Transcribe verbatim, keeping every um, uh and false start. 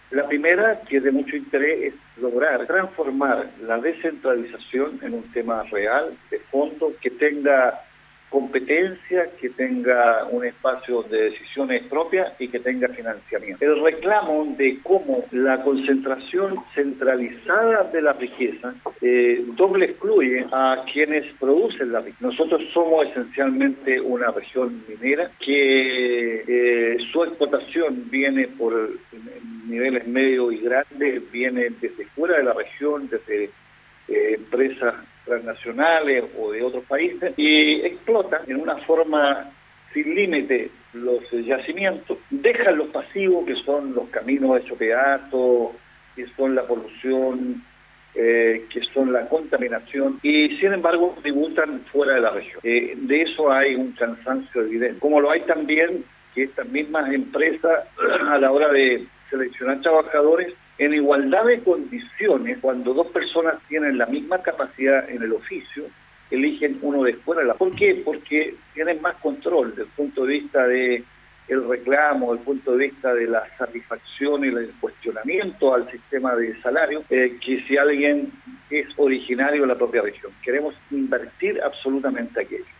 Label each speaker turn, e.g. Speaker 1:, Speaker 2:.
Speaker 1: La primera, que es de mucho interés, es lograr transformar la descentralización en un tema real, de fondo, que tenga competencia, que tenga un espacio de decisiones propias y que tenga financiamiento. El reclamo de cómo la concentración centralizada de la riqueza eh, doble excluye a quienes producen la riqueza. Nosotros somos esencialmente una región minera que eh, su explotación viene por niveles medios y grandes, viene desde fuera de la región, desde eh, empresas transnacionales o de otros países, y explotan en una forma sin límite los yacimientos, dejan los pasivos, que son los caminos hechos pedazos, que son la polución, eh, que son la contaminación, y sin embargo tributan fuera de la región. Eh, de eso hay un cansancio evidente, como lo hay también que estas mismas empresas a la hora de seleccionar trabajadores en igualdad de condiciones, cuando dos personas tienen la misma capacidad en el oficio, eligen uno de fuera. ¿Por qué? Porque tienen más control desde el punto de vista del reclamo, desde el punto de vista de la satisfacción y el cuestionamiento al sistema de salario, eh, que si alguien es originario de la propia región. Queremos invertir absolutamente aquello.